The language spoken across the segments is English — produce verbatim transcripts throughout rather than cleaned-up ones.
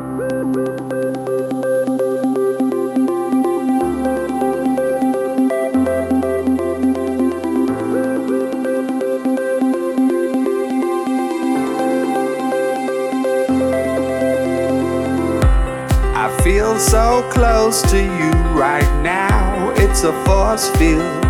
I feel so close to you right now, it's a force field.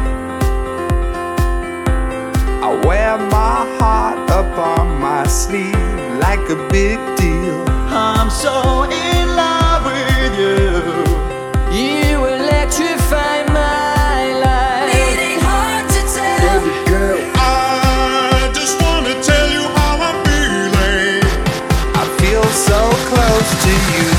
I wear my heart up on my sleeve like a big deal. I'm so in love with you. You electrify my life. It hard to tell. Baby girl, I just wanna tell you how I'm feeling. I feel so close to you